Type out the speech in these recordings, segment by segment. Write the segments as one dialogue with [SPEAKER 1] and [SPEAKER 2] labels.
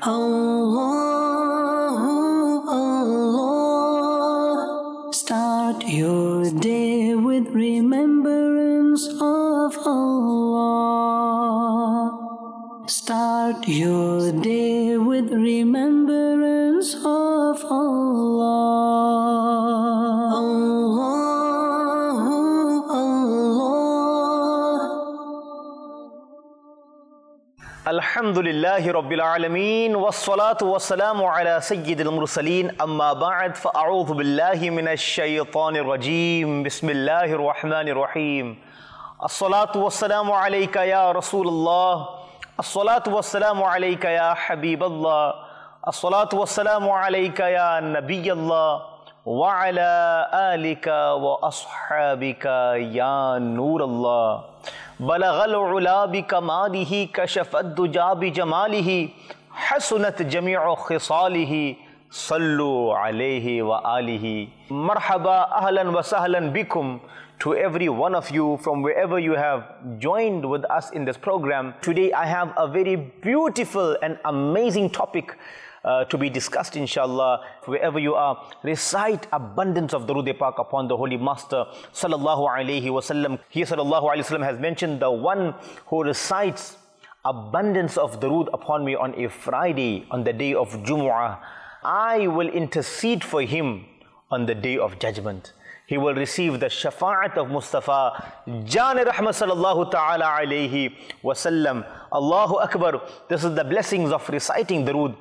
[SPEAKER 1] Allah, Allah. Start your day with remembrance of Allah. Start your day with remembrance of Allah.
[SPEAKER 2] الحمدللہ رب العالمین والصلاة والسلام علی سید المرسلین اما بعد فاعوذ باللہ من الشیطان الرجیم بسم اللہ الرحمن الرحیم الصلاة والسلام علیک یا رسول اللہ الصلاة والسلام علیک یا حبیب اللہ الصلاة والسلام علیک یا نبی اللہ وعلى آلك وأصحابك يا نور الله بلغ العلا بكماله كشف الدجى بجماله حسنت جميع خصاله صلوا عليه وآله مرحبا أهلا وسهلا بكم to every one of you from wherever you have joined with us in this program. Today I have a very beautiful and amazing topic to be discussed, inshallah. Wherever you are, recite abundance of Durood Pak upon the Holy Master sallallahu alaihi wasallam. He sallallahu alaihi wasallam has mentioned the one who recites abundance of Durood upon me on a Friday, on the day of Jumu'ah, I will intercede for him on the day of judgment. He will receive the shafa'at of Mustafa Jan Rahmat sallallahu ta'ala alayhi wasallam. Allahu Akbar. This is the blessings of reciting Durood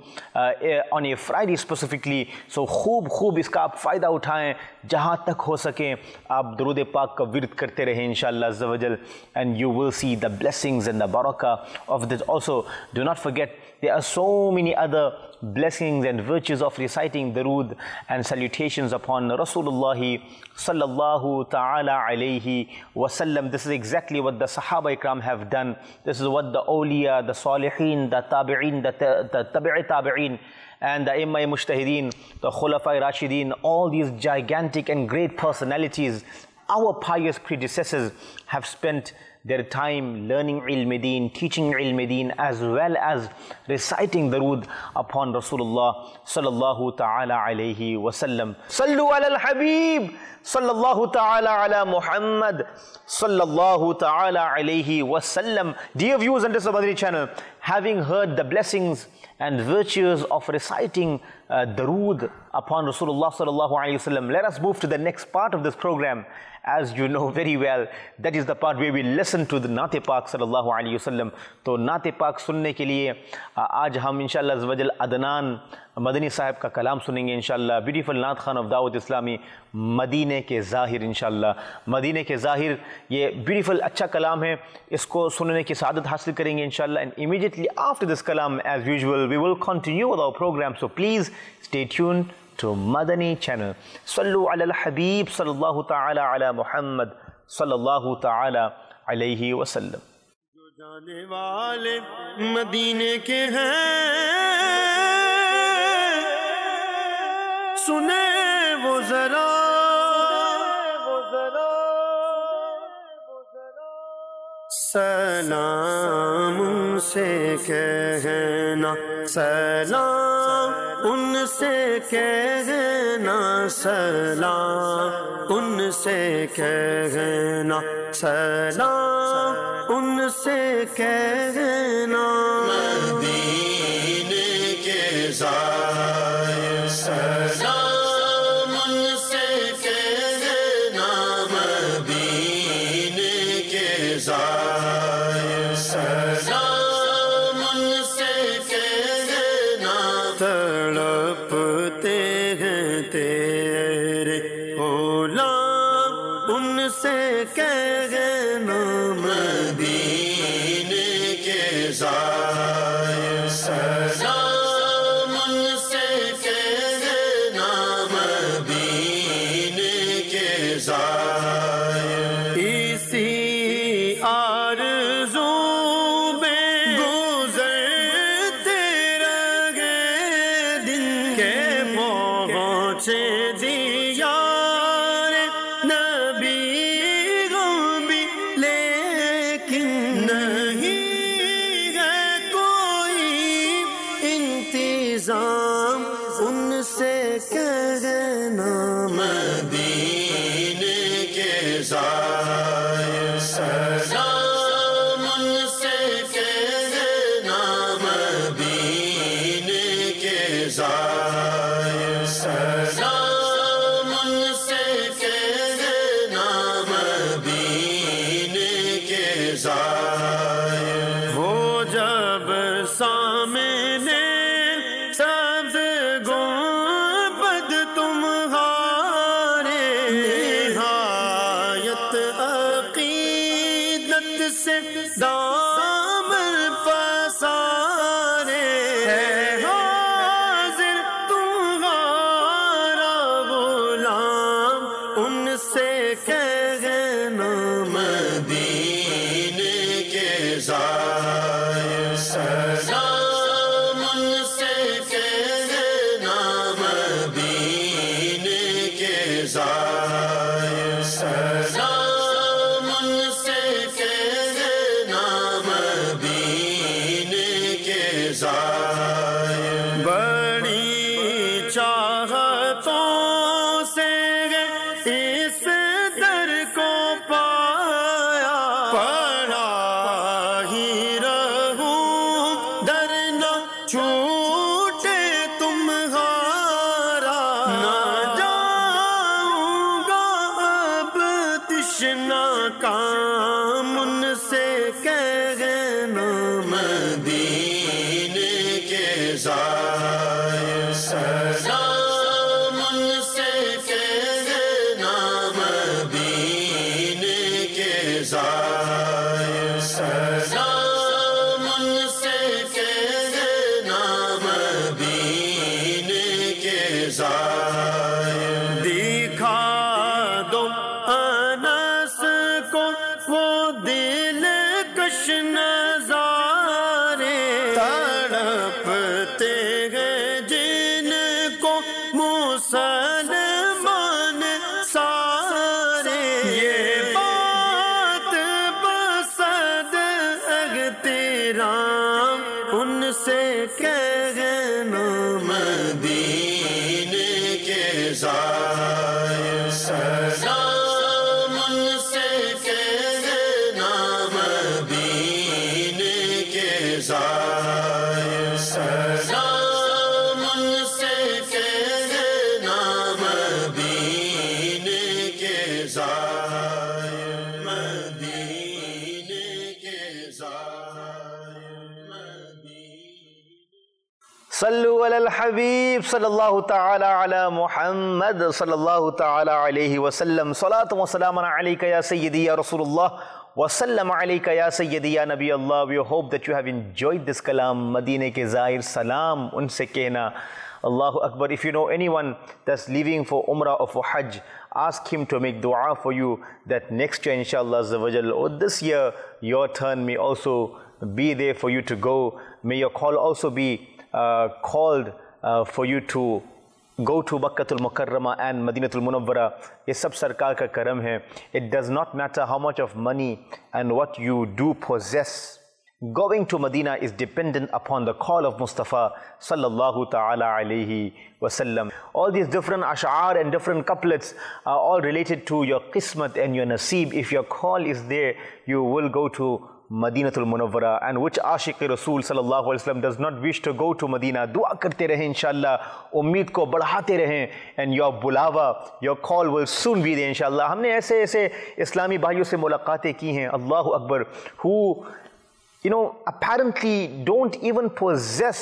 [SPEAKER 2] on a Friday specifically. So खूब इसका आप फ़ायदा उठाएं, जहाँ तक हो सके आप दुरूद पाक का विरद करते रहें इंशाअल्लाह अज़्ज़ा वजल, and you will see the blessings and the barakah of this. Also, do not forget there are so many other blessings and virtues of reciting Durood and salutations upon Rasulullah sallallahu ta'ala alayhi wasallam. This is exactly what the Sahaba Ikram have done. This is what the awliya, the salihin, the tabi'in, the tabi'i tabi'in, and the Imam Mujtahideen, the Khulafai Rashideen, all these gigantic and great personalities, our pious predecessors have spent their time learning ilm deen, teaching ilm deen, as well as reciting Durood upon Rasulullah sallallahu ta'ala alayhi wasallam. Sallu ala al-Habib sallallahu ta'ala ala Muhammad sallallahu ta'ala alayhi wasallam. Dear viewers on this Madani channel, having heard the blessings and virtues of reciting Durood upon Rasulullah sallallahu alayhi wasallam, let us move to the next part of this program. As you know very well, that is the part where we listen to the Naat Pak sallallahu alayhi wasallam. So Naat Pak sunne ke liye aaj hum inshallah azwajal Adnan Madani sahib ka kalam sunenge inshallah. Beautiful Naat Khan of Dawat Islami, Madine ke Zahir inshallah. Madine ke Zahir, ye beautiful acha kalam hai, isko sunne ki saadat hasil karenge inshallah. And immediately after this kalam, as usual, we will continue with our program. So please stay tuned to Madani channel. Sallu ala al-Habib sallallahu ta'ala ala Muhammad sallallahu ta'ala alayhi wa sallam.
[SPEAKER 3] جو جانے والے مدینے کے ہیں سنیں وہ ذرا سلام ان سے کہنا سلام ان سے کہنا سلام ان سے کہنا سلام ان سے کہنا مدینے کے زائر سلام ان سے کہنا مدینے کے زائر سلام ان سے کہنا تڑپتے ہیں تیرے غلام ان سے کہنا مدینے کے زائر سلام ان سے کہنا مدینے کے زائر اسی آرزو میں گزرتے رہے دن کے پہنچے دیار نبی غمی لیکن نہیں ہے کوئی نظام ان سے کہنا مدینے کے زائر سلام ان سے کہنا مدینے کے زائر سلام ان سے کہنا مدینے کے زائر وہ جب سامنے سبز گنبد تمہارے نہایت عقیدت سے دامن پسارے ہے حاضر تمہارا غلام ان سے کہنا مدینے کے زائر سلام ان سے کہنا مدینے کے زائر سلام ان سے کہنا مدینے کے زائر بڑی چاہتوں سے اس در کو پایا پڑا ہی رہوں در نہ چھوٹے تمہارا نہ جاؤں گا اب تشنا کام ان سے کہنا مدینے کے زائر سلام ان سے کہنا مدینے کے زائر سلام ان سے کہنا مدینے کے زائر دکھا دو انس کو وہ دل کش نظارے تڑپتے ہیں جن کو مسلمان سارے یہ بات بسد احترام ان سے کہنا مدینے کے زائر سلام ان سے کہنا مدینے کے زائر سلام ان سے کہنا مدینے کے زائر مدینے کے زائر
[SPEAKER 2] صلو علی الحبیب صلی اللہ تعالی علی محمد صلی اللہ تعالی علیہ وسلم صلاۃ و سلام علیک یا سیدی یا رسول اللہ وسلم علیک یا سیدی یا نبی اللہ. We hope that you have enjoyed this kalam. مدینے کے زائر سلام ان سے کہنا. Allahu Akbar. If you know anyone that's leaving for Umrah or for Hajj, ask him to make dua for you that next year inshallah azza wa jal, or this year your turn may also be there for you to go. May your call also be called for you to go to Makkatul Mukarrama and Madinatul Munawwara. یہ سب سرکار کا کرم ہے. It does not matter how much of money and what you do possess. Going to Medina is dependent upon the call of Mustafa sallallahu ta'ala alayhi wasallam. All these different ash'ar and different couplets are all related to your qismat and your naseeb. If your call is there, you will go to Madinatul Munawwara. And which Ashiq Rasul sallallahu alaihi wasallam does not wish to go to Medina? Dua karte rahe inshallah, ummeed ko badhate rahe, and your bulawa, your call will soon be there inshallah. ہم نے ایسے اسلامی بھائیوں سے ملاقاتیں کی ہیں, Allahu Akbar, who apparently don't even possess,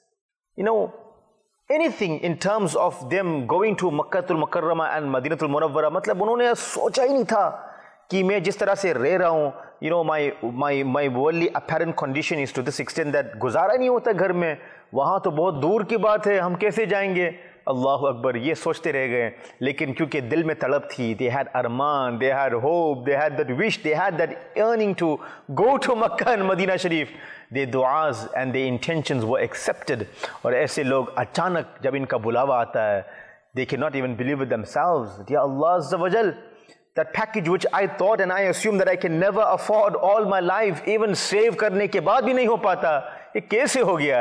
[SPEAKER 2] anything in terms of them going to Makkatul Mukarrama and Madinatul Munawwara. مطلب انہوں نے سوچا ہی نہیں تھا کہ میں جس طرح سے رہ رہا ہوں, my worldly apparent condition is to this extent that گزارا نہیں ہوتا گھر میں, وہاں تو بہت دور کی بات ہے, ہم کیسے جائیں گے؟ اللہ اکبر, یہ سوچتے رہ گئے. لیکن کیونکہ دل میں تڑپ تھی, they had arman, they had hope, they had that wish, they had that yearning to go to Makkah and Medina Sharif. Their du'as and their intentions were accepted. اور ایسے لوگ اچانک جب ان کا بلاوا آتا ہے, they cannot even believe it themselves. Ya Allah Azza wa Jal, that package which I thought and I assumed that I can never afford all my life, even save کرنے کے بعد بھی نہیں ہو پاتا, یہ کیسے ہو گیا ہے؟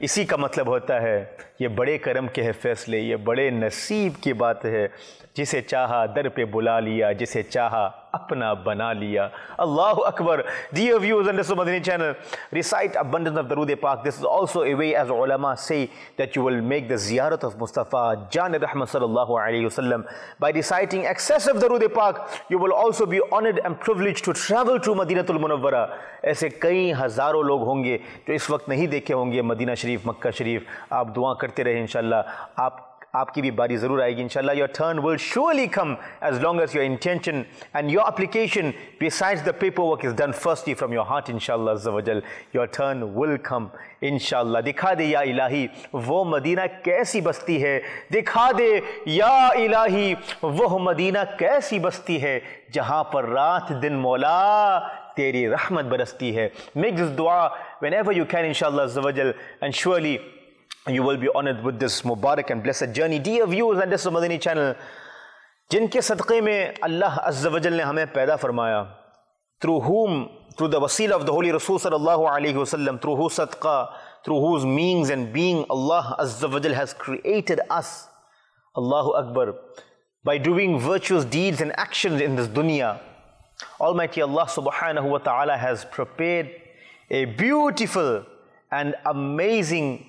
[SPEAKER 2] इसी का मतलब होता है ये बड़े करम के है फैसले, ये बड़े नसीब की बात है। जिसे चाहा दर पे बुला लिया, जिसे चाहा अपना बना लिया। Allahu Akbar. Dear viewers on this Madani channel, recite abundance of Darood Pak. This is also a way, as ulama say, that you will make the ziyarat of Mustafa Jan Rahman sallallahu alayhi wasallam. By reciting excessive Darood Pak, you will also be honored and privileged to travel to Madinatul Munawwara. ऐसे कई हज़ारों लोग होंगे जो इस वक्त नहीं देखे होंगे मदीना शरीफ, मक्का शरीफ। आप दुआ करते रहे इंशाल्लाह, आपकी भी बारी ज़रूर आएगी इंशाल्लाह। Your turn will surely come as long as your intention and your application besides the paperwork is done firstly from your heart इंशाल्लाह अज़्ज़ा वजल। Your turn will come इंशाल्लाह। दिखा दे या इलाही वो मदीना कैसी बस्ती है, दिखा दे या इलाही वो मदीना कैसी बस्ती है जहाँ पर रात दिन मौला तेरी रहमत बरसती है। Make this dua whenever you can inshallah azza wa jal, and surely you will be honored with this mubarak and blessed journey. Dear viewers on this Madani channel, जिनके सदक़े में अल्लाह अज़्ज़ा व जल ने हमें पैदा फरमाया, through whom, through the wasila of the Holy Rasul sallallahu alayhi wasallam, through whose sadqa, through whose means and being Allah Azza wa Jal has created us. Allahu Akbar. By doing virtuous deeds and actions in this dunya, Almighty Allah subhanahu wa ta'ala has prepared a beautiful and amazing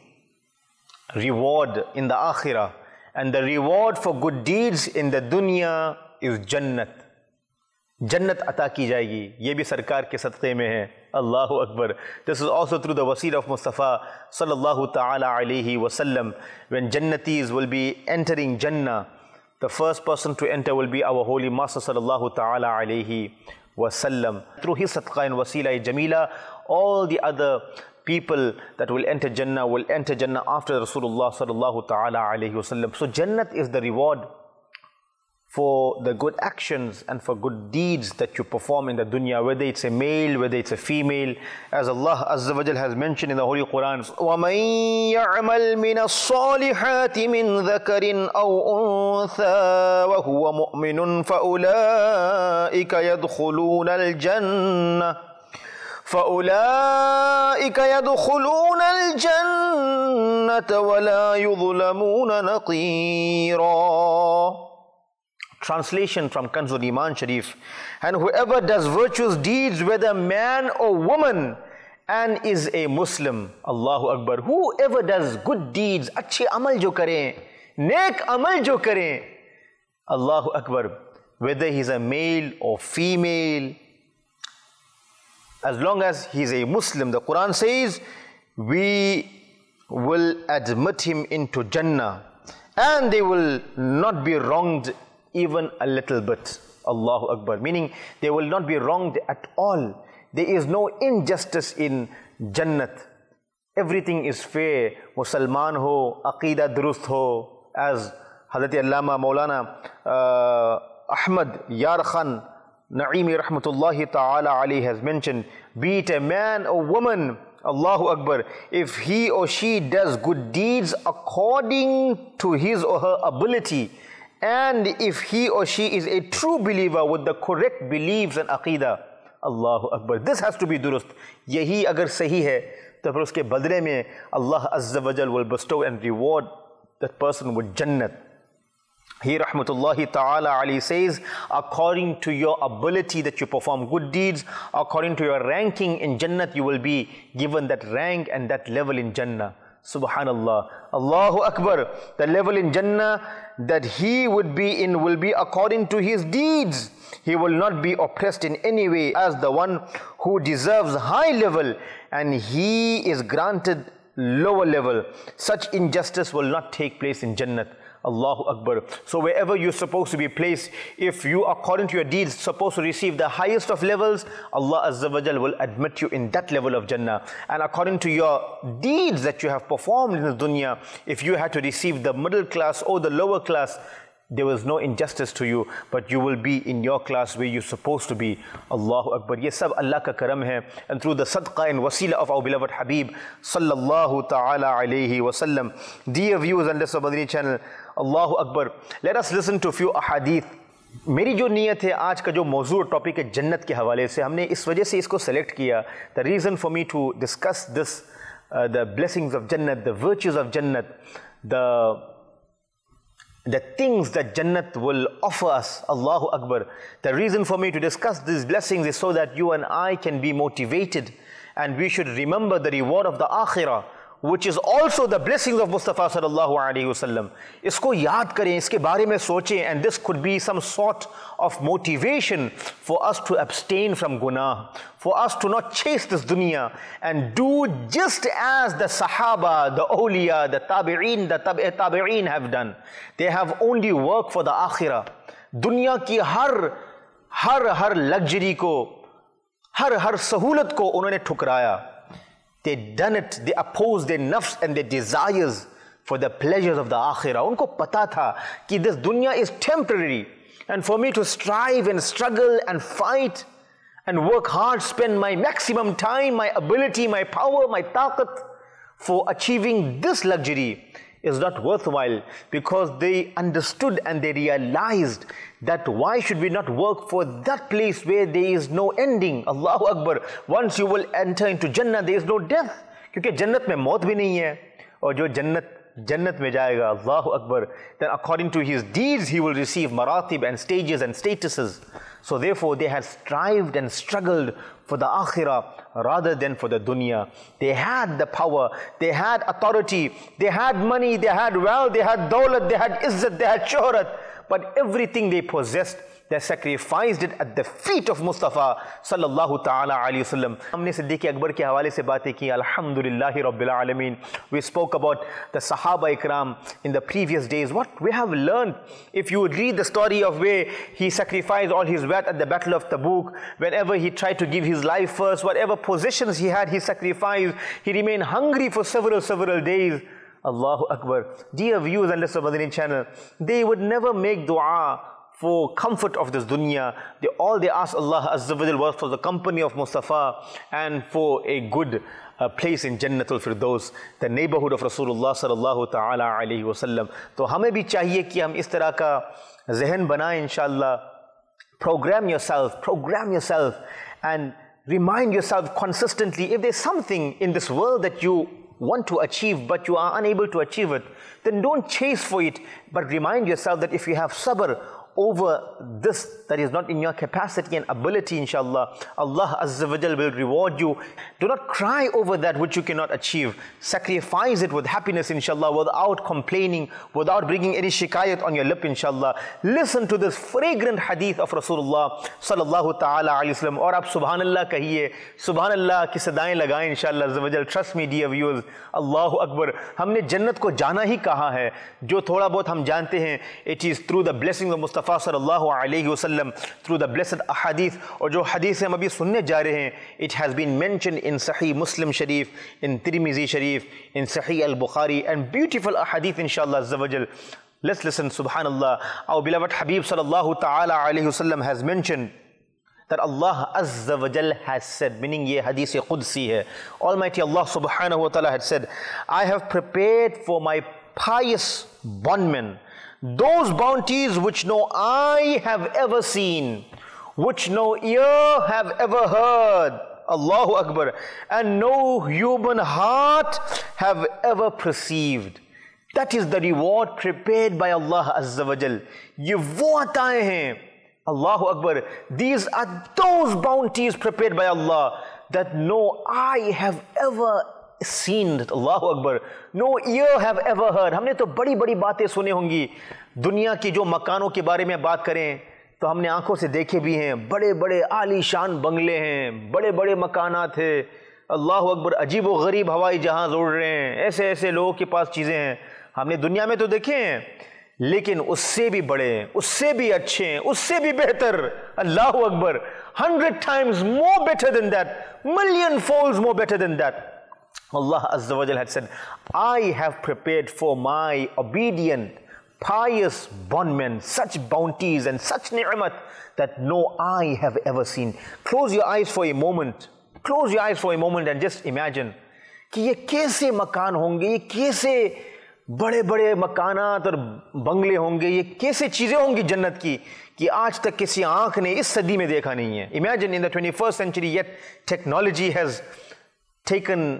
[SPEAKER 2] reward in the akhirah. And the reward for good deeds in the dunya is Jannat. Jannat ata ki jayegi. Ye bhi sarkar ke sadqe mein hai. Allahu Akbar. This is also through the wasila of Mustafa sallallahu ta'ala alayhi wa sallam. When Jannatis will be entering Jannah, the first person to enter will be our Holy Master sallallahu ta'ala alayhi wa sallam. Through his sadqa and wasila jamila, all the other people that will enter Jannah after Rasulullah sallallahu ta'ala alayhi wa sallam. So Jannat is the reward for the good actions and for good deeds that you perform in the dunya, whether it's a male, whether it's a female. As Allah Azza wa Jal has mentioned in the Holy Quran, وَمَن يَعْمَلْ مِنَ الصَّالِحَاتِ مِن ذَكَرٍ أَوْ أُنثَى وَهُوَ مُؤْمِنٌ فَأُولَئِكَ يدخلون الجنة ولا يظلمون نقيرا. Translation from Kanzul Iman Sharif. And whoever does virtuous deeds, whether man or woman, and is a Muslim, Allahu Akbar. Whoever does good deeds, अच्छे अमल जो करें, नेक अमल जो करें, Allahu Akbar, whether he's a male or female, as long as he's a Muslim, the Quran says, we will admit him into Jannah, and they will not be wronged even a little bit. Allahu Akbar. Meaning they will not be wronged at all. There is no injustice in Jannat. Everything is fair. Musalman ho, aqeeda durust ho, as Hazrat Allama Maulana Ahmad Yar Khan Naimi rahmatullahi ta'ala alayhi has mentioned, be it a man or woman, Allahu Akbar, if he or she does good deeds according to his or her ability, and if he or she is a true believer with the correct beliefs and aqeedah, Allahu Akbar, this has to be durust. Yahi agar sahi hai, to phir uske badle mein Allah Azza wa Jal will bestow and reward that person with Jannat. He rahmatullahi ta'ala alayhi says, according to your ability that you perform good deeds, according to your ranking in Jannat, you will be given that rank and that level in Jannah. Subhanallah. Allahu Akbar. The level in Jannah that he would be in will be according to his deeds. He will not be oppressed in any way as the one who deserves high level and he is granted lower level. Such injustice will not take place in Jannat. Allahu Akbar. So wherever you're supposed to be placed, if you according to your deeds supposed to receive the highest of levels, Allah Azza wa Jal will admit you in that level of Jannah. And according to your deeds that you have performed in the dunya, if you had to receive the middle class or the lower class, there was no injustice to you, but you will be in your class where you're supposed to be. Allahu Akbar. Ye sab Allah ka karam hai, and through the sadqa and wasila of our beloved Habib sallallahu ta'ala alayhi wa sallam. Dear viewers on this Madani channel, Allahu Akbar, let us listen to a few ahadith. मेरी जो नीयत है आज का जो मौजू topic है जन्नत के हवाले से, हमने इस वजह से इसको सेलेक्ट किया. The reason for me to discuss this the blessings of Jannat, the virtues of Jannat, the things that Jannat will offer us. Allahu Akbar. The reason for me to discuss these blessings is so that you and I can be motivated, and we should remember the reward of the Akhirah, which is also the blessings of Mustafa sallallahu alaihi wasallam. Isko yaad karein, iske baare mein sochein, and this could be some sort of motivation for us to abstain from gunah, for us to not chase this dunya, and do just as the Sahaba, the awliya, the tabi'een have done. They have only worked for the Akhirah. Dunya ki har luxury ko, har sahulat ko unhone ठुकराया. They done it, they opposed their nafs and their desires for the pleasures of the Akhirah. Unko pata tha ki this dunya is temporary, and for me to strive and struggle and fight and work hard, spend my maximum time, my ability, my power, my taqat for achieving this luxury is not worthwhile, because they understood and they realized that why should we not work for that place where there is no ending. Allahu Akbar. Once you will enter into Jannah, there is no death, क्योंकि जन्नत में मौत भी नहीं है, और जो जन्नत में जाएगा, Allahu Akbar, then according to his deeds he will receive maratib and stages and statuses. So therefore they had strived and struggled for the Akhirah rather than for the dunya. They had the power, they had authority, they had money, they had wealth, they had dawlat, they had izzat, they had shuhrat, but everything they possessed, they sacrificed it at the feet of Mustafa sallallahu ta'ala alayhi wasallam. हमने सिद्दीक़ अकबर के हवाले से बातें की, अल्हम्दुलिल्लाहि रब्बिल आलमीन. We spoke about the Sahaba Ikram in the previous days. What we have learned, if you would read the story of where he sacrificed all his wealth at the Battle of Tabuk, whenever he tried to give his life first, whatever possessions he had, he sacrificed. He remained hungry for several days. Allahu Akbar. Dear viewers and listeners of the Madani channel, they would never make dua for comfort of this dunya. All they asked Allah Azza wa Jal was for the company of Mustafa and for a good place in Jannatul Firdaus, the neighborhood of Rasulullah sallallahu ta'ala alayhi wa sallam. तो हमें भी चाहिए कि हम इस तरह का ज़हन बनाएं इंशाअल्लाह. Program yourself and remind yourself consistently, if there's something in this world that you want to achieve but you are unable to achieve it, then don't chase for it, but remind yourself that if you have sabr over this that is not in your capacity and ability, inshallah, Allah Azza wa Jal will reward you. Do not cry over that which you cannot achieve. Sacrifice it with happiness, inshallah, without complaining, without bringing any shikayat on your lip, inshallah. Listen to this fragrant hadith of Rasulullah sallallahu ta'ala alayhi wasallam, और आप subhanallah कहिए, subhanallah की सदाएं लगाएं inshallah Azza wa Jal. Trust me dear viewers, Allahu Akbar. हमने जन्नत को जाना ही कहा है, जो थोड़ा बहुत हम जानते हैं, it is through the blessings of Mustafa sallallahu alayhi wasallam, through the blessed ahadith, और जो hadith हम अभी सुनने जा रहे हैं, it has been mentioned in Sahih Muslim Sharif, in Tirmizi Sharif, in Sahih Al-Bukhari, and beautiful ahadith inshallah Azza wa Jal. Let's listen, subhanallah. Our beloved Habib sallallahu ta'ala alayhi wasallam has mentioned that Allah Azza wa Jal has said, meaning ye hadith Qudsi hai. Almighty Allah subhanahu wa ta'ala had said, I have prepared for my pious bondmen those bounties which no eye have ever seen, which no ear have ever heard, Allahu Akbar, and no human heart have ever perceived. That is the reward prepared by Allah Azza wa Jal. Ye wo ataye hain, Allahu Akbar. These are those bounties prepared by Allah that no eye have ever seen, Allahu Akbar, no ear have ever heard. हमने तो बड़ी बड़ी बातें सुने होंगी. दुनिया की जो मकानों के बारे में बात करें तो हमने आंखों से देखे भी हैं. बड़े बड़े आलीशान बंगले हैं, बड़े बड़े मकानात हैं. अल्लाहु अकबर. अजीब व गरीब हवाई जहाज उड़ रहे हैं. ऐसे ऐसे लोगों के पास चीज़ें हैं. हमने दुनिया में तो देखे हैं, लेकिन उससे भी बड़े हैं, उससे भी अच्छे हैं, उससे भी बेहतर. अल्लाहु Akbar. 100 times more better than that, million folds more better than that. Allah Azza wa Jal had said, I have prepared for my obedient, pious bondmen such bounties and such ni'mat that no eye have ever seen. Close your eyes for a moment. Close your eyes for a moment and just imagine कि ये कैसे मकान होंगे, ये कैसे बड़े बड़े मकानात और बंगले होंगे, ये कैसे चीज़ें होंगी जन्नत की कि आज तक किसी आँख ने इस सदी में देखा नहीं है. Imagine in the 21st century, yet technology has taken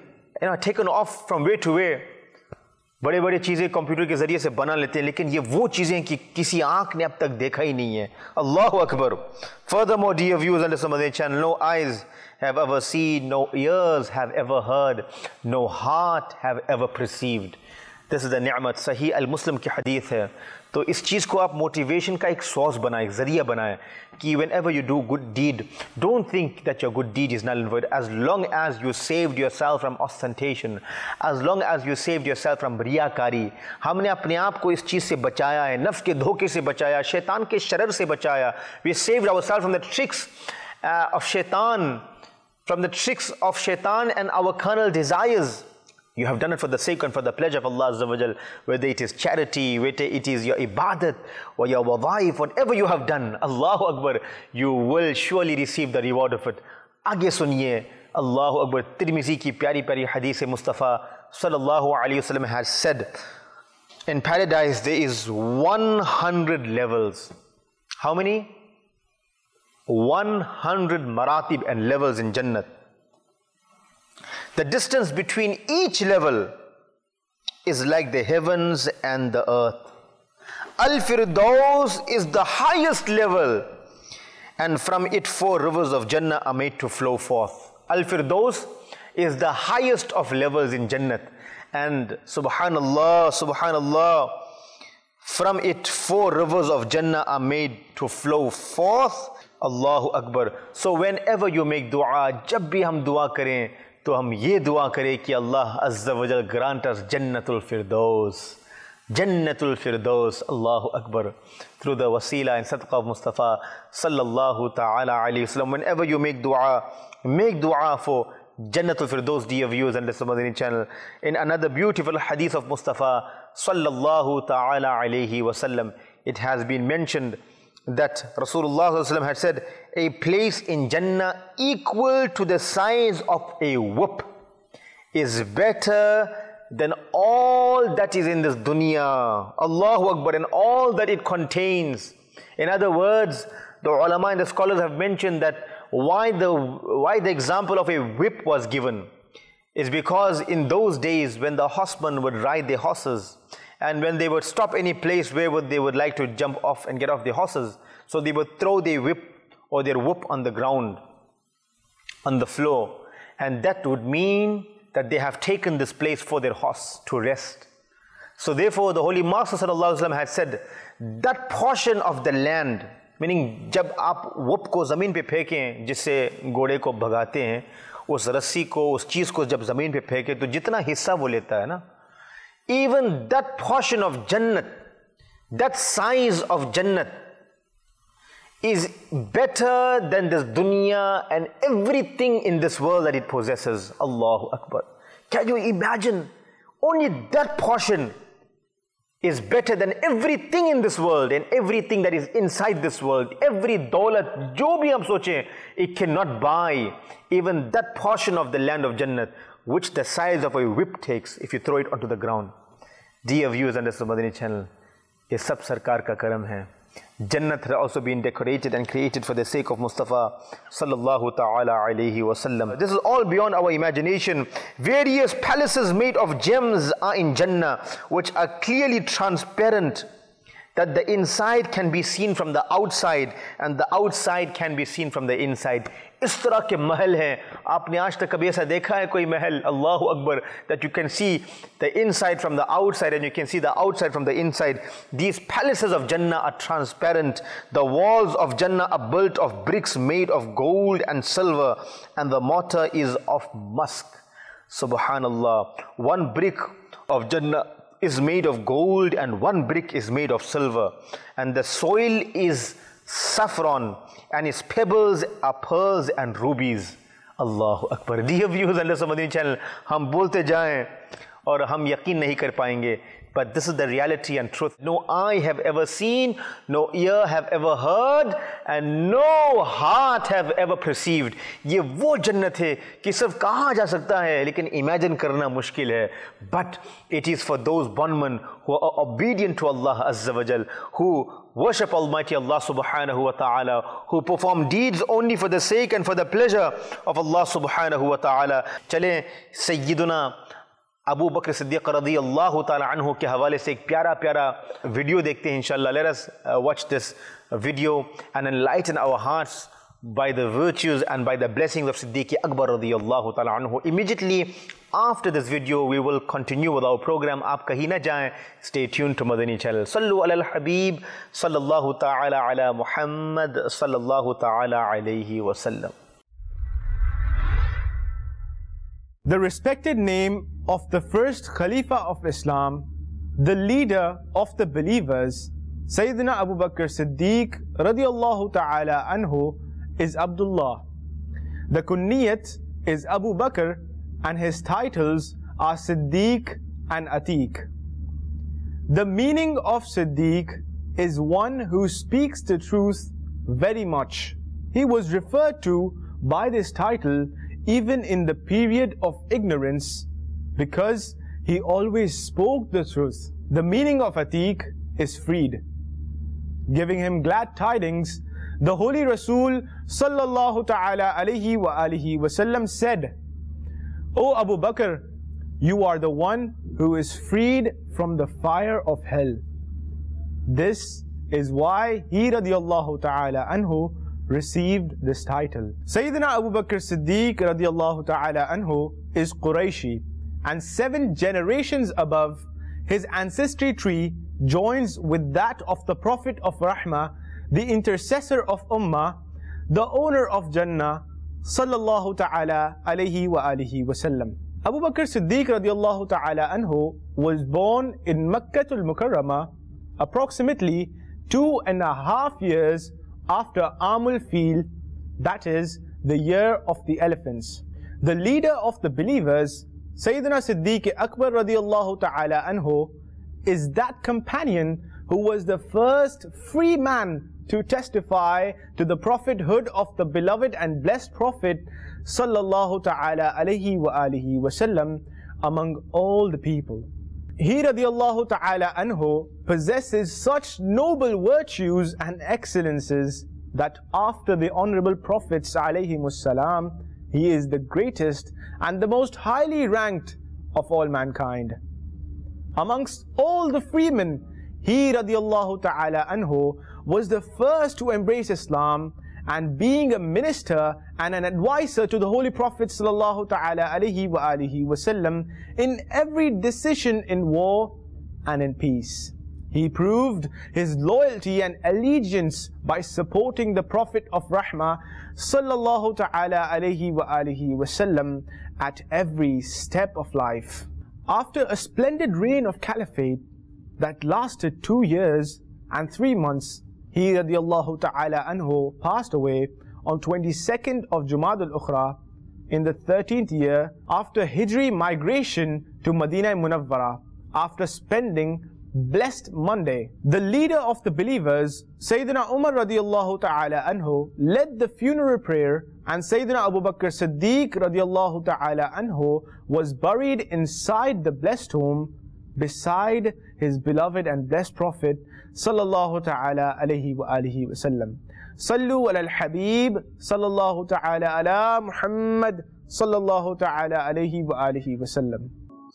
[SPEAKER 2] taken off from way to way. बड़े बड़े चीज़ें कंप्यूटर के ज़रिए से बना लेते हैं, लेकिन ये वो चीज़ें कि किसी आँख ने अब तक देखा ही नहीं है. Allahu Akbar. Furthermore, dear viewers on the Samadhi channel, no eyes have ever seen, no ears have ever heard, no heart have ever perceived. This is the ni'mat. Sahih al-Muslim की हदीस है. तो इस चीज़ को आप मोटिवेशन का एक source बनाएं, ज़रिया बनाएं कि whenever you do good deed, don't think that your good deed is null and void. As long as you saved yourself from ostentation, as long as you saved yourself from रियाकारी, हमने अपने आप को इस चीज़ से बचाया है, नफ्स के धोखे से बचाया, शैतान के शरर से बचाया. We saved ourselves from the tricks of shaitan, and our carnal desires. You have done it for the sake and for the pleasure of Allah Azza wa Jal, whether it is charity, whether it is your ibadat or your wadaif, whatever you have done, Allahu Akbar, you will surely receive the reward of it. आगे सुनिए, Allahu Akbar. Tirmizi की प्यारी प्यारी हदीस Mustafa sallallahu alayhi wa sallam has said, in paradise there is 100 levels. How many? 100 maratib and levels in Jannat. The distance between each level is like the heavens and the earth. Al-Firdaus is the highest level, and from it 4 rivers of Jannah are made to flow forth. Al-Firdaus is the highest of levels in Jannat, and subhanallah, subhanallah, from it 4 rivers of Jannah are made to flow forth. Allahu Akbar. So whenever you make dua, जब भी हम दुआ करें तो हम ये दुआ करें कि अल्लाह अज़्ज़ा व जल grant us Jannatul Firdaus. Jannatul Firdaus. Allahu Akbar. Through the wasila and sadqa of Mustafa sallallahu ta'ala alayhi wasallam. Whenever you make dua for Jannatul Firdaus, dear viewers on the Samadhi channel. In another beautiful hadith of Mustafa sallallahu ta'ala alayhi wasallam, it has been mentioned that Rasulullah had said, a place in Jannah equal to the size of a whip is better than all that is in this dunya. Allahu Akbar, and all that it contains. In other words, the ulama and the scholars have mentioned that why the example of a whip was given is because in those days when the horsemen would ride their horses, and when they would stop any place where they would like to jump off and get off their horses, so they would throw their whip or their whoop on the ground, on the floor, and that would mean that they have taken this place for their horse to rest. So therefore the Holy Master sallallahu alaihi wasallam had said, that portion of the land, meaning जब आप whoop को ज़मीन पे फेंकें जिससे घोड़े को भगाते हैं, उस रस्सी को, उस चीज़ को जब ज़मीन पे फेंकें तो जितना हिस्सा वो लेता है ना, even that portion of Jannat, that size of Jannat is better than this dunya and everything in this world that it possesses. Allahu Akbar. Can you imagine? Only that portion is better than everything in this world and everything that is inside this world. Every daulat, jo bhi hum soche, it cannot buy even that portion of the land of Jannat, which the size of a whip takes if you throw it onto the ground. Dear viewers on the Samadhi channel, ye sab sarkar ka karam hai. Jannat has also been decorated and created for the sake of Mustafa sallallahu ta'ala alayhi wasallam. This is all beyond our imagination. Various palaces made of gems are in Jannah, which are clearly transparent, that the inside can be seen from the outside and the outside can be seen from the inside. इस तरह के महल हैं. आपने आज तक कभी ऐसा देखा है कोई महल? Allahu Akbar, that you can see the inside from the outside and you can see the outside from the inside. These palaces of Jannah are transparent. The walls of Jannah are built of bricks made of gold and silver, and the mortar is of musk. Subhanallah. One brick of Jannah is made of gold and one brick is made of silver, and the soil is saffron and its pebbles are pearls and rubies. Allahu Akbar. Dear viewers on the Samadhi channel, हम बोलते जाएं और हम यकीन नहीं कर पाएंगे. But this is the reality and truth. No eye have ever seen, no ear have ever heard, and no heart have ever perceived. ये वो जन्नत है कि सिर्फ कहा जा सकता है लेकिन imagine करना मुश्किल है. But it is for those bondmen who are obedient to Allah Azza wa Jal, who worship Almighty Allah Subhanahu wa Ta'ala, who perform deeds only for the sake and for the pleasure of Allah Subhanahu wa Ta'ala. चलें सय्यदुना अबू बकर सिद्दीक़ रज़ियल्लाहु ताला अन्हु के हवाले से एक प्यारा प्यारा वीडियो देखते हैं इंशाअल्लाह. Let us watch this video and enlighten our hearts by the virtues and by the blessings of Siddiq Akbar रज़ियल्लाहु ताला अन्हु. Immediately after this video we will continue with our program. आप कहीं ना जाएं. Stay tuned to Madani channel. सल्लु अलल हबीब सल्लल्लाहु ताला अला मुहम्मद सल्लल्लाहु ताला अलैहि वसल्लम.
[SPEAKER 4] The respected name of the first Khalifa of Islam, the leader of the believers, Sayyidina Abu Bakr Siddiq radiyallahu ta'ala anhu, is Abdullah. The kunniyat is Abu Bakr and his titles are Siddiq and Atiq. The meaning of Siddiq is one who speaks the truth very much. He was referred to by this title even in the period of ignorance because he always spoke the truth. The meaning of Atiq is freed. Giving him glad tidings, the Holy Rasul sallallahu ta'ala alayhi wa alihi wasallam said, O Abu Bakr, you are the one who is freed from the fire of hell. This is why he radiyallahu ta'ala anhu received this title. Sayyidina Abu Bakr Siddiq radiyallahu ta'ala anhu is Qurayshi, and 7 generations above, his ancestry tree joins with that of the Prophet of Rahmah, the intercessor of Ummah, the owner of Jannah, sallallahu ta'ala alayhi wa alihi wasallam. Abu Bakr Siddiq radiyallahu ta'ala anhu was born in Makkatul Mukarramah approximately 2.5 years after Amul Fil, that is, the year of the elephants. The leader of the believers, Sayyidina Siddiq Akbar radiyallahu ta'ala anhu, is that companion who was the first free man to testify to the prophethood of the beloved and blessed Prophet sallallahu ta'ala alayhi wa alihi wasallam among all the people. He radiyallahu ta'ala anhu possesses such noble virtues and excellences that after the honorable Prophets alayhimussalam, he is the greatest and the most highly ranked of all mankind. Amongst all the freemen, he radiyallahu ta'ala anhu was the first to embrace Islam, and being a minister and an advisor to the Holy Prophet sallallahu ta'ala alayhi wa alihi wasallam in every decision in war and in peace. He proved his loyalty and allegiance by supporting the Prophet of Rahmah sallallahu ta'ala alayhi wa alihi wasallam at every step of life. After a splendid reign of caliphate that lasted 2 years and 3 months, he radiyallahu ta'ala anhu passed away on 22nd of Jumad al-Ukhra in the 13th year after Hijri migration to Madinah Munawwara, after spending blessed Monday. The leader of the believers, Sayyidina Umar radiyallahu ta'ala anhu, led the funeral prayer, and Sayyidina Abu Bakr Siddiq radiyallahu ta'ala anhu was buried inside the blessed home beside his beloved and blessed Prophet sallallahu ta'ala alayhi wa alihi wa sallam. Sallu ala al-Habib sallallahu ta'ala ala Muhammad sallallahu ta'ala alayhi wa alihi wa sallam.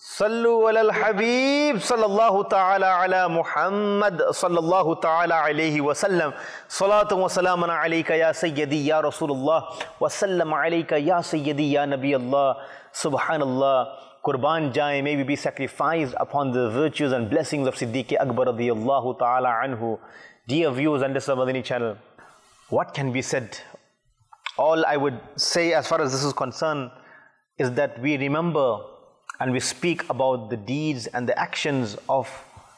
[SPEAKER 2] Sallu ala al-Habib sallallahu ta'ala ala Muhammad sallallahu ta'ala alayhi wa sallam. Salatu wa salaman alayka ya Sayyidi ya Rasulullah wa sallam alayka ya Sayyidi ya Nabi Allah. Subhanallah. Qurban Jai, may we be sacrificed upon the virtues and blessings of Siddiq Akbar radiyallahu ta'ala anhu. Dear viewers on this Madani channel, what can be said? All I would say as far as this is concerned is that we remember and we speak about the deeds and the actions of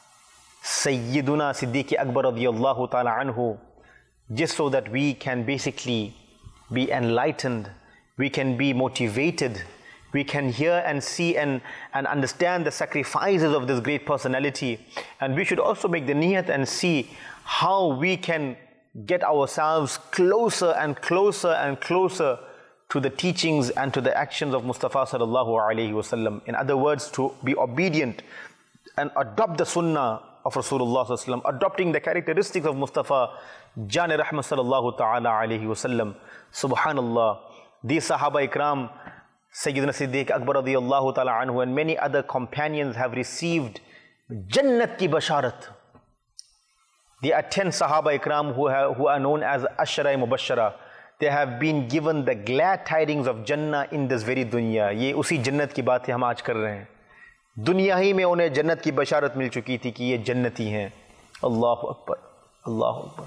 [SPEAKER 2] Sayyiduna Siddiq Akbar radiyallahu ta'ala anhu, just so that we can basically be enlightened, we can be motivated, we can hear and see and understand the sacrifices of this great personality. And we should also make the niyat and see how we can get ourselves closer and closer and closer to the teachings and to the actions of Mustafa sallallahu alaihi wasallam. In other words, to be obedient and adopt the sunnah of Rasulullah sallallahu alaihi wasallam, adopting the characteristics of Mustafa Jan Rahmat sallallahu ta'ala alaihi wasallam. Subhanallah, these Sahaba Ikram, Sayyidina Siddiq Akbar radiyallahu ta'ala anhu and many other companions have received Jannat ki basharat. There are 10 Sahaba Ikram who are known as Ashara Mubashara. They have been given the glad tidings of Jannah in this very dunya. ये उसी जन्नत की बात हम आज कर रहे हैं. दुनिया ही में उन्हें जन्नत की बशारत मिल चुकी थी कि ये जन्नती हैं. Allahu Akbar, Allahu Akbar.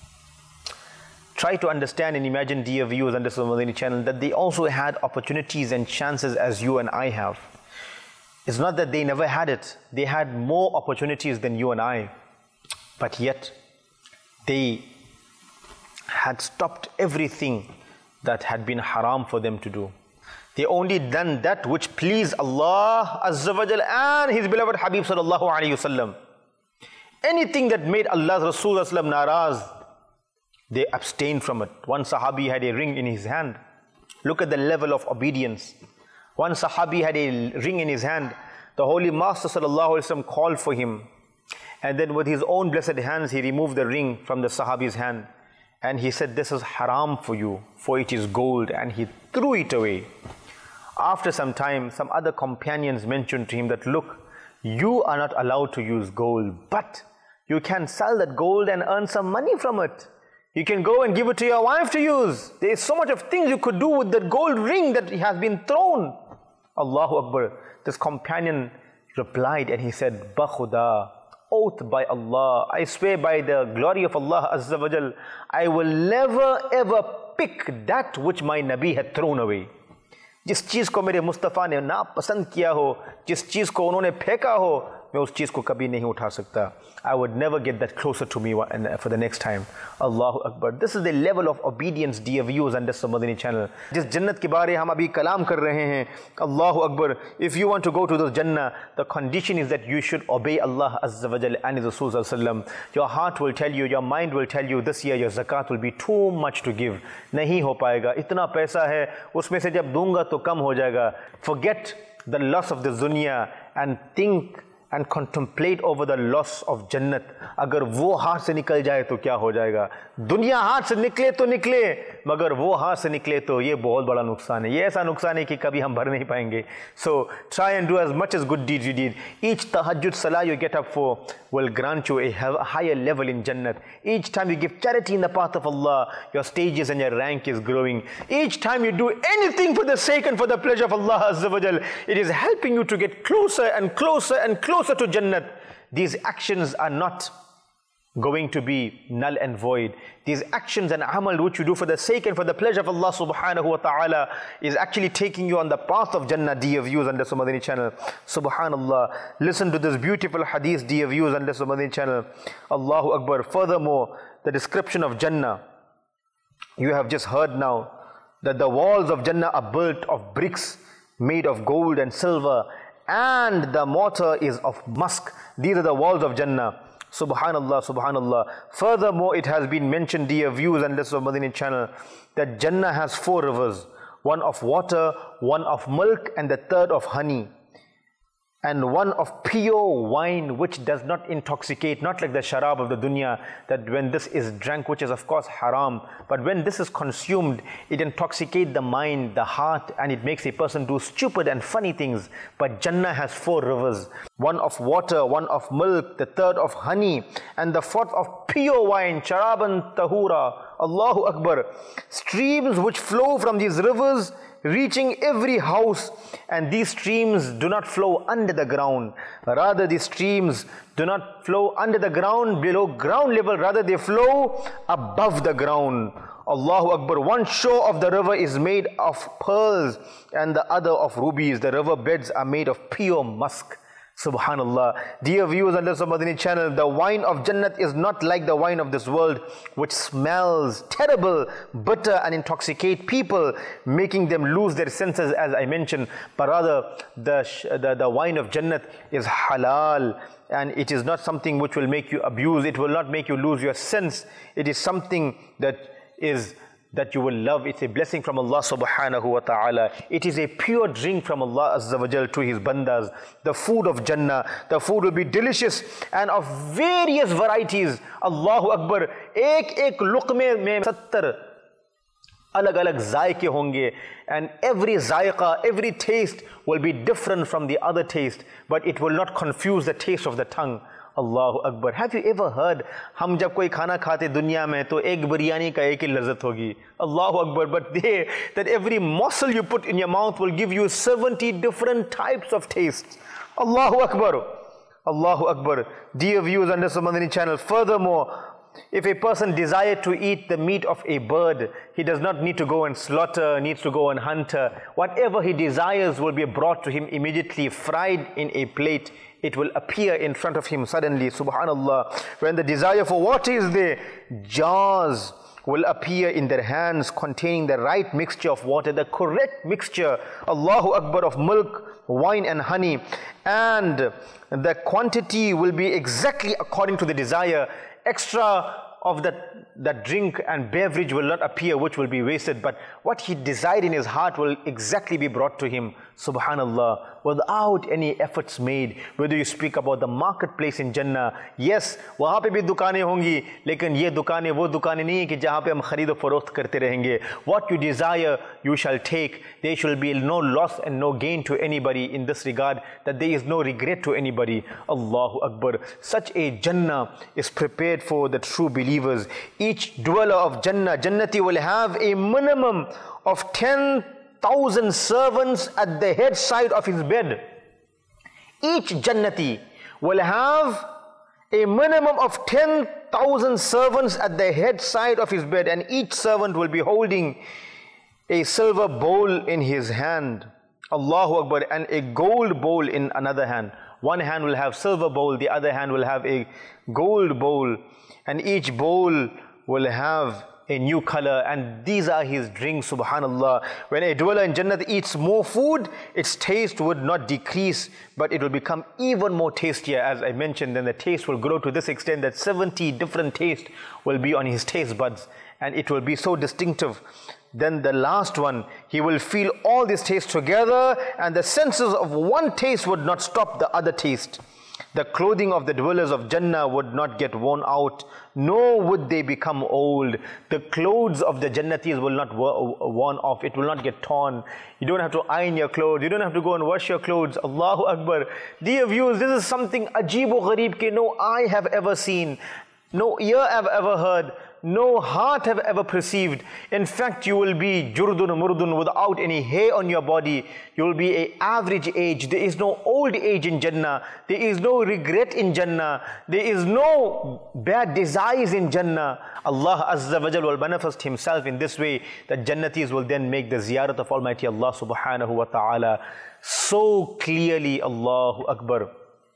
[SPEAKER 2] Try to understand and imagine, dear viewers on this Madani channel, that they also had opportunities and chances as you and I have. It's not that they never had it. They had more opportunities than you and I. But yet, they had stopped everything that had been haram for them to do. They only done that which pleased Allah Azza wa Jal and His beloved Habib sallallahu alayhi wasallam. Anything that made Allah's Rasul sallam naraz, they abstained from it. One Sahabi had a ring in his hand. Look at the level of obedience. One Sahabi had a ring in his hand. The Holy Master sallallahu alayhi wasallam called for him. And then with his own blessed hands, he removed the ring from the Sahabi's hand. And he said, this is haram for you, for it is gold. And he threw it away. After some time, some other companions mentioned to him that, look, you are not allowed to use gold, but you can sell that gold and earn some money from it. You can go and give it to your wife to use. There is so much of things you could do with that gold ring that has been thrown. Allahu Akbar. This companion replied and he said, Bakhuda, oath by Allah, I swear by the glory of Allah Azza wa Jal, I will never ever pick that which my Nabi had thrown away. जिस चीज़ को मेरे मुस्तफ़ा ने ना पसंद किया हो, जिस चीज़ को उन्होंने फेंका हो, मैं उस चीज़ को कभी नहीं उठा सकता. I would never get that closer to me for the next time. Allahu Akbar. This is the level of obedience, dear viewers on this Madani channel. जिस जन्नत के बारे हम अभी कलाम कर रहे हैं, Allahu Akbar. If you want to go to the Jannah, the condition is that you should obey Allah Azza wa Jal and His Rasul sallam. Your heart will tell you, your mind will tell you, this year your zakat will be too much to give. नहीं हो पाएगा. इतना पैसा है, उसमें से जब दूंगा तो कम हो जाएगा. Forget the loss of the dunya and think and contemplate over the loss of Jannat. अगर वो हाथ से निकल जाए तो क्या हो जाएगा? दुनिया हाथ से निकले तो निकले, मगर वो हाथ से निकले तो ये बहुत बड़ा नुकसान है. ये ऐसा नुकसान है कि कभी हम भर नहीं पाएंगे. So try and do as much as good deeds you did. Each tahajjud salah you get up for will grant you a higher level in Jannat. Each time you give charity in the path of Allah, your stages and your rank is growing. Each time you do anything for the sake and for the pleasure of Allah Azza wa Jal, it is helping you to get closer and closer and closer to Jannat. These actions are not going to be null and void. These actions and amal which you do for the sake and for the pleasure of Allah subhanahu wa ta'ala is actually taking you on the path of Jannah, dear viewers on the Madani channel. Subhanallah. Listen to this beautiful hadith, dear viewers on the Madani channel. Allahu Akbar. Furthermore, the description of Jannah. You have just heard now that the walls of Jannah are built of bricks made of gold and silver, and the mortar is of musk. These are the walls of Jannah. Subhanallah, Subhanallah. Furthermore, it has been mentioned, dear viewers and listeners of Madani channel, that Jannah has 4 rivers. One of water, one of milk, and the third of honey. And one of pure wine which does not intoxicate, not like the sharab of the dunya, that when this is drank, which is of course haram, but when this is consumed, it intoxicates the mind, the heart, and it makes a person do stupid and funny things. But Jannah has 4 rivers, one of water, one of milk, the third of honey, and the fourth of pure wine, sharaban tahura. Allahu Akbar. Streams which flow from these rivers, reaching every house, and these streams do not flow under the ground. Rather, these streams do not flow under the ground, below ground level. Rather, they flow above the ground. Allahu Akbar. One shore of the river is made of pearls and the other of rubies. The river beds are made of pure musk. Subhanallah. Dear viewers on the Madani channel, the wine of Jannat is not like the wine of this world, which smells terrible, bitter and intoxicate people, making them lose their senses, as I mentioned. But rather, the wine of Jannat is halal, and it is not something which will make you abuse. It will not make you lose your sense. It is something that you will love. It's a blessing from Allah subhanahu wa ta'ala. It is a pure drink from Allah azza wa jal to his bandas. The food of Jannah, the food will be delicious and of various varieties. Allahu Akbar. Ek luqme mein 70 alag-alag zaiqe honge, and every zaiqa, every taste will be different from the other taste, but it will not confuse the taste of the tongue. Allahu Akbar. Have you ever heard, हम जब कोई खाना खाते दुनिया में तो एक बिरयानी का एक ही लज़्ज़त होगी. Allahu Akbar. But that every morsel you put in your mouth will give you 70 different types of tastes. Allahu Akbar. Allahu Akbar. Dear viewers on the Madani channel, furthermore, if a person desires to eat the meat of a bird, he does not need to go and slaughter, needs to go and hunt. Whatever he desires will be brought to him immediately, fried in a plate. It will appear in front of him suddenly. Subhanallah. When the desire for water is there, jars will appear in their hands containing the right mixture of water, the correct mixture, Allahu Akbar, of milk, wine and honey. And the quantity will be exactly according to the desire. Extra of that drink and beverage will not appear, which will be wasted, but what he desired in his heart will exactly be brought to him. Subhanallah. Without any efforts made. Whether you speak about the marketplace in Jannah, yes, वहाँ पे भी दुकानें होंगी, लेकिन ये दुकानें वो दुकानें नहीं है कि जहाँ पे हम खरीद और फरोख्त करते रहेंगे. What you desire, you shall take. There shall be no loss and no gain to anybody in this regard, that there is no regret to anybody. Allahu Akbar. Such a Jannah is prepared for the true believers. Each dweller of Jannah, Jannati, will have a minimum of 10,000 servants at the head side of his bed. Each Jannati will have a minimum of 10,000 servants at the head side of his bed, and each servant will be holding a silver bowl in his hand. Allahu Akbar. And a gold bowl in another hand. One hand will have silver bowl, the other hand will have a gold bowl, and each bowl will have a new color, and these are his drinks. Subhanallah. When a dweller in Jannat eats more food, its taste would not decrease, but it will become even more tastier. As I mentioned, then the taste will grow to this extent that 70 different tastes will be on his taste buds, and it will be so distinctive. Then the last one, he will feel all these tastes together, and the senses of one taste would not stop the other taste. The clothing of the dwellers of Jannah would not get worn out, nor would they become old. The clothes of the Jannatis will not worn off, it will not get torn. You don't have to iron your clothes, you don't have to go and wash your clothes. Allahu Akbar. Dear viewers, this is something ajeeb o ghareeb ke no eye have ever seen, no ear have ever heard, no heart have ever perceived. In fact, you will be jurdun murdun, without any hair on your body. You will be an average age. There is no old age in Jannah. There is no regret in Jannah. There is no bad desires in Jannah. Allah Azza wa Jal will manifest himself in this way, that Jannatis will then make the ziyarat of Almighty Allah subhanahu wa ta'ala so clearly. Allahu Akbar.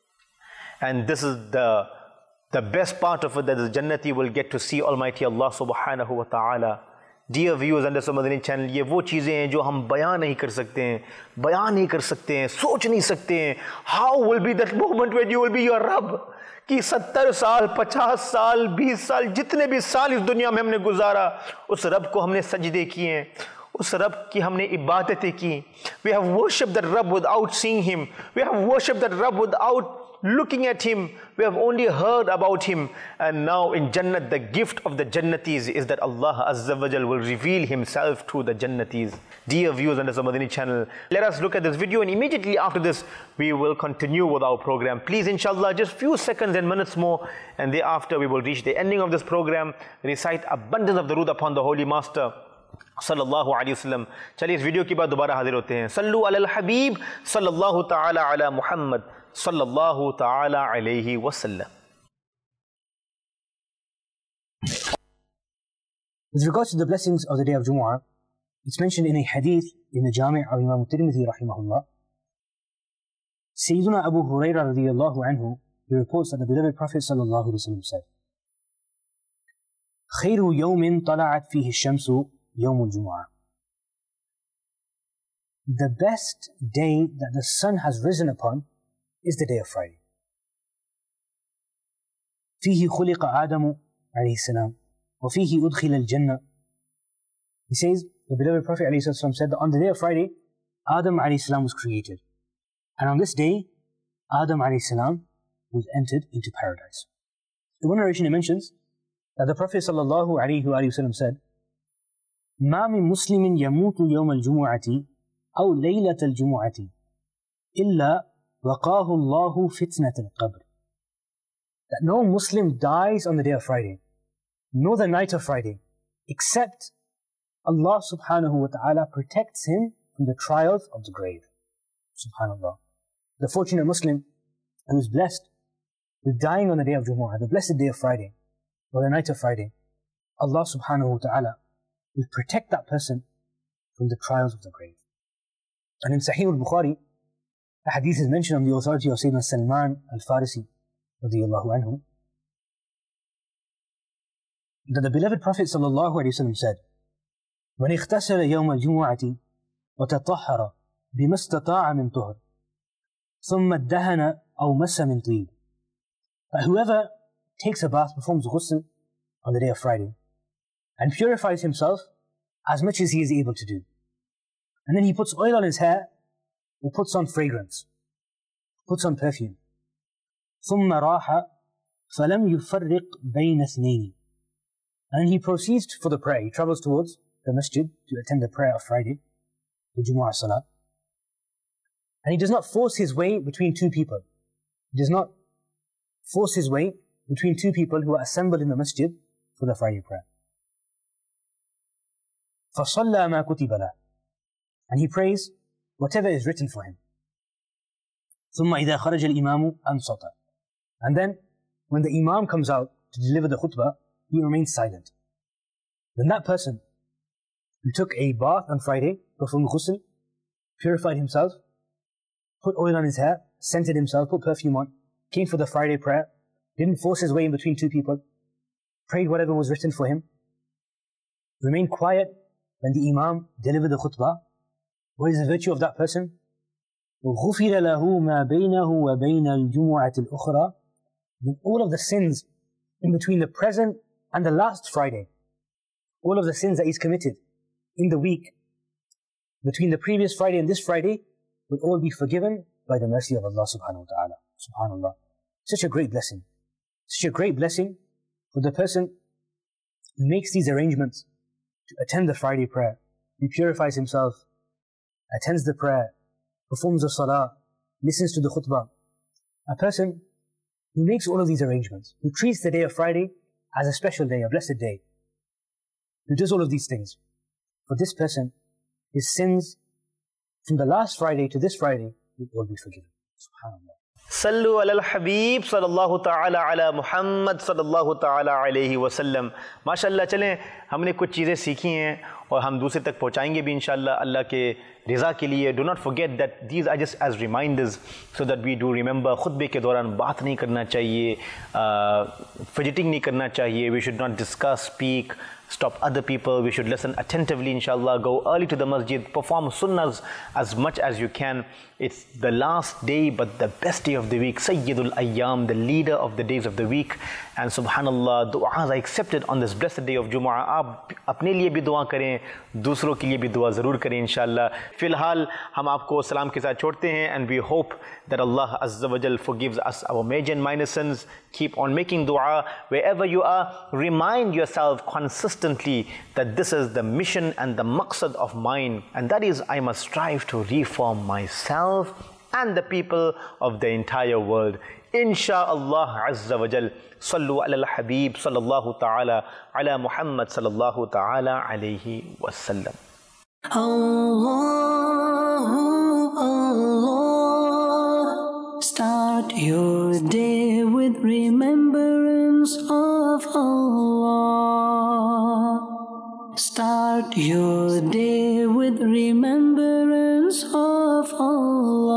[SPEAKER 2] And this is the best part of it, that the Jannati will get to see Almighty Allah subhanahu wa ta'ala. Dear viewers on the Madani channel, ये वो चीज़ें हैं जो हम बयान नहीं कर सकते हैं, बयान नहीं कर सकते हैं, सोच नहीं सकते हैं. How will be that moment when you will be your Rabb? कि 70 साल, 50 साल, 20 साल, जितने भी साल इस दुनिया में हमने गुजारा, उस रब को हमने सजदे किए हैं, उस रब की हमने इबादतें की. We have worshipped that Rabb without seeing him. We have worshipped that Rabb without looking at him. We have only heard about him. And now in Jannat, the gift of the Jannatis is that Allah Azza wa Jal will reveal himself to the Jannatis. Dear viewers on the Madani channel, let us look at this video, and immediately after this we will continue with our program. Please, inshallah, just few seconds and minutes more, and thereafter we will reach the ending of this program. Recite abundance of durood upon the Holy Master सल्लल्लाहु अलैहि वसल्लम. चलिए इस video के बाद दोबारा हाजिर होते हैं. सल्लु अलल हबीब सल्लल्लाहु ताला अला मुहम्मद सल्लल्लाहु ताला अलैहि वसल्लम.
[SPEAKER 5] With regards to the blessings of the day of Jumu'ah, it's mentioned in a hadith in the Jami' of Imam Tirmidhi rahimahullah. Sayyiduna Abu Hurairah radiyallahu anhu, he reports that the beloved Prophet sallallahu alaihi wasallam said, خير يوم طلعت فيه الشمس يوم الجمعة. The best day that the sun has risen upon is the day of Friday. فيه خلق آدم عليه السلام وفيه أدخل الجنة. He says, the beloved Prophet عليه السلام said that on the day of Friday, Adam عليه السلام was created. And on this day, Adam عليه السلام was entered into paradise. In one narration it mentions that the Prophet sallallahu alaihi wasallam said, ما من مسلم يموت يوم الجمعة أو ليلة الجمعة إلا وقاه الله فتنة القبر. That no Muslim dies on the day of Friday, nor the night of Friday, except Allah subhanahu wa ta'ala protects him from the trials of the grave. Subhanallah. The fortunate Muslim who is blessed with dying on the day of Jumu'ah, the blessed day of Friday, or the night of Friday, Allah subhanahu wa ta'ala will protect that person from the trials of the grave. And in Sahih al-Bukhari, a hadith is mentioned on the authority of Sayyidina Salman al-Farisi radiyallahu anhu, that the beloved Prophet sallallahu alayhi wa sallam said, من اغتسل يوم الجمعة وتطهر بما استطاع من طهر ثم ادهن أو مس من طيب. That whoever takes a bath, performs ghusl on the day of Friday, and purifies himself as much as he is able to do. And then he puts oil on his hair, or puts on fragrance, puts on perfume. ثم راح film يفرق بين اثنين. And he proceeds for the prayer. He travels towards the masjid to attend the prayer of Friday, the Jumu'ah Salah. And he does not force his way between two people. He does not force his way between two people who are assembled in the masjid for the Friday prayer. فَصَلَّى مَا كُتِبَ لَهُ. And he prays whatever is written for him. ثُمَّ إِذَا خَرَجَ الْإِمَامُ أَنْصَتَ. And then, when the Imam comes out to deliver the khutbah, he remains silent. Then that person who took a bath on Friday, performed ghusl, purified himself, put oil on his hair, scented himself, put perfume on, came for the Friday prayer, didn't force his way in between two people, prayed whatever was written for him, remained quiet when the Imam delivered the khutbah. What is the virtue of that person? غُفِرَ لَهُ مَا بَيْنَهُ وَبَيْنَ الْجُمُعَةِ الْأُخْرَى. Then all of the sins in between the present and the last Friday, all of the sins that he's committed in the week, between the previous Friday and this Friday, will all be forgiven by the mercy of Allah subhanahu wa ta'ala. Subhanallah. Such a great blessing. Such a great blessing for the person who makes these arrangements to attend the Friday prayer. He purifies himself, attends the prayer, performs the salah, listens to the khutbah. A person who makes all of these arrangements, who treats the day of Friday as a special day, a blessed day, who does all of these things. For this person, his sins from the last Friday to this Friday will all be forgiven. Subhanallah.
[SPEAKER 2] Sallu ala al-Habib sallallahu ta'ala ala Muhammad sallallahu ta'ala alayhi wa sallam. माशाल्लाह चलें हमने कुछ चीज़ें सीखी हैं और हम दूसरे तक पहुँचाएंगे भी इंशाल्लाह अल्लाह के रिज़ा के लिए. Do not forget that these are just as reminders so that we do remember. खुतबे के दौरान बात नहीं करना चाहिए, fidgeting नहीं करना चाहिए. We should not discuss, speak, stop other people. We should listen attentively, inshallah. Go early to the masjid, perform sunnahs as much as you can. It's the last day but the best day of the week. Sayyidul Ayyam, the leader of the days of the week. And subhanallah, du'as are accepted on this blessed day of Jumu'ah. आप अपने लिए भी दुआ करें, दूसरों के लिए भी दुआ ज़रूर करें इंशाल्लाह. फ़िलहाल हम आपको सलाम के साथ छोड़ते हैं and we hope that Allah Azza wa Jal forgives us our major and minor sins. Keep on making dua wherever you are. Remind yourself consistently that this is the mission and the maqsad of mine, and that is I must strive to reform myself and the people of the entire world. Insha'Allah Azza wa Jal. Sallu ala al-Habib sallallahu ta'ala ala Muhammad sallallahu ta'ala alayhi wa sallam.
[SPEAKER 1] Allah, Allah, start your day with remembrance of Allah. Start your day with remembrance of Allah.